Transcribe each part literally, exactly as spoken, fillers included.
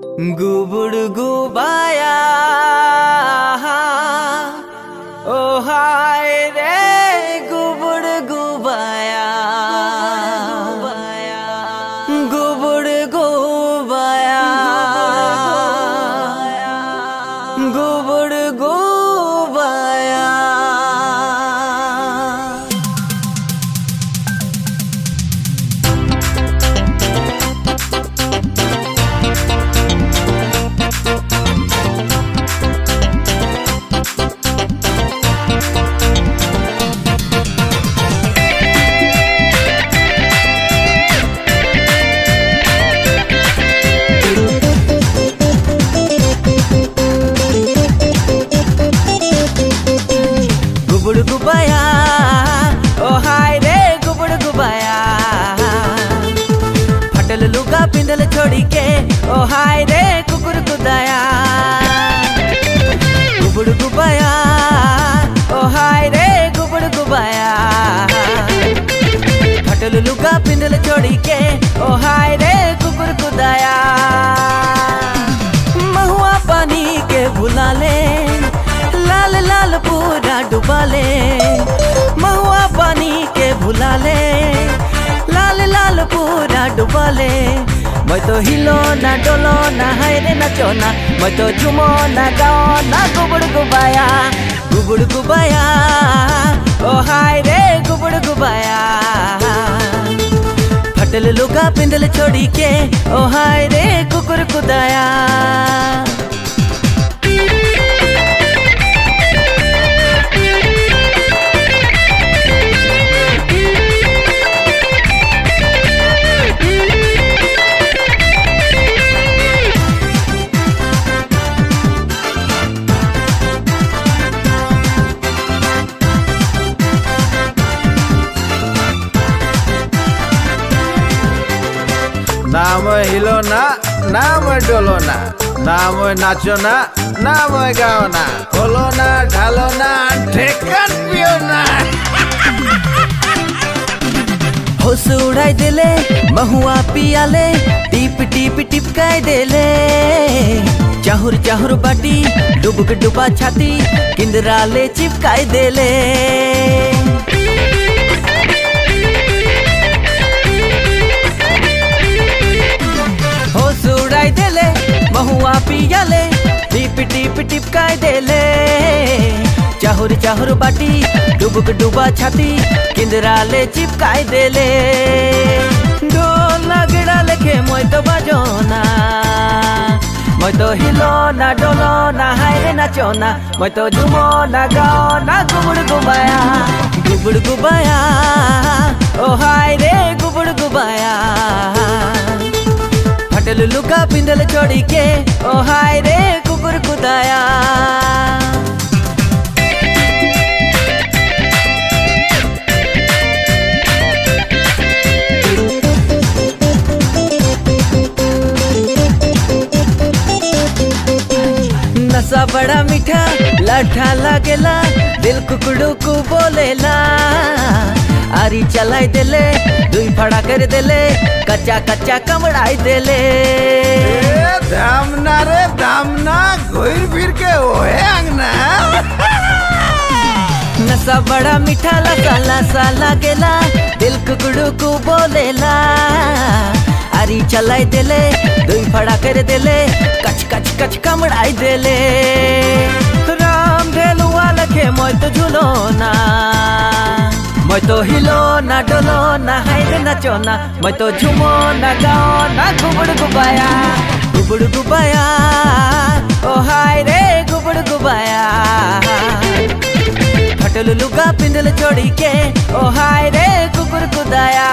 गुबुड़ गुबाया ओ हाय रे गुबुड़ गुबाया गुबुड़ गुबाया गुबुड़ गुबाया। गुबुड़ गुबाया ओ हाय रे गुबुड़ गुबाया, फटल लुगा पिंदल छोड़ी के ओ हाय रे कुकुर कुदाया। गुबुड़ गुबाया ओ हाय रे गुबुड़ गुबाया, फटल लुगा पिंदल छोड़ी के ओ हाय रे कुकुर कुदाया। महुआ पानी के भुला ले लाल लाल पूरा डुबा ले, महुआ पानी के भुला ले लाल लाल पूरा डुबा ले। मैं तो हिलो ना डोलो ना हाय रे नाचो ना, मैं तो झूमो ना गाओ ना गुबुड़ गुबाया। गुबुड़ गुबाया ओ हाय रे गुबुड़ गुबाया, फटल लुगा पिंदल छोड़ी के ओ हाय रे कुकुर कुदाया। नाम हिलो ना नाम डोलो ना, नाम नाचो ना नाम गाओ ना, खोलो ना ढालो ना ठेकन पियो ना। होश उड़ाई देले महुआ पियाले, टिप टिप टिपकाई देले। चाहुर चाहुर बाटी डुबक डुबा छाती किंदराले चिपकाई देले। होश उड़ाई देले महुआ पियाले, टिप टिप टिपकाई देले। चाहुर चाहुर बाटी डुबक डुबा छाती किंदराले चिपकाई देले। ढोल नगड़ा लेके मैं तो बाजो ना, मैं तो हिलो ना डोलो ना हाय रे नाचो ना, मैं तो झूमो ना गाओ ना गुबुड़ गुबाया। गुबुड़ गुबाया ओ हाय रे गुबुड़ गुबाया, फटल लुगा पिंदल छोड़ी के ओ हाय रे कुकुर कुदाया। नशा बड़ा मीठा लाठा लागेला, दिल कुकड़ू को बोलेला। आरी चलाई देले दुई फड़ा कर देले, कच्चा कच्चा कमड़ाई देले। दामना रे दामना घुर फिर के ओहे अंगना। नशा बड़ा मीठा लसा लसा लागेला, दिल कुकड़ू को बोलेला। आरी चलाई देले दुई फड़ा कर देले, कच कच कच कमड़ाई देले। राम ढेलुआ लखे मैं तो झूलो ना, मैं तो हिलो ना डोलो ना हाय रे नाचो ना, मैं तो झूमो ना गाओ ना गुबुड़ गुबाया। गुबुड़ गुबाया ओ हाय रे गुबुड़ गुबाया, फटल लुगा पिंदल छोड़ी के ओ हाय रे कुकुर कुदाया।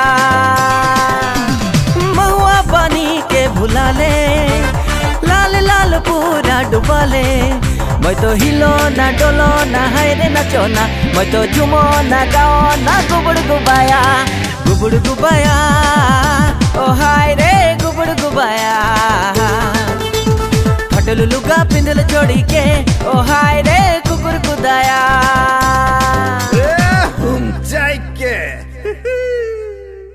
महुआ पानी के भुला ले लाल लाल पूरा डुबा ले, मैं तो हिलो ना डोलो ना हाय रे नाचो ना, मैं तो झूमो ना गाओ ना गुबुड़ गुबाया। गुबुड़ गुबाया ओ हाय रे गुबुड़ गुबाया, फटल लुगा पिंदल छोड़ी के ओ हाय रे कुकुर कुदाया।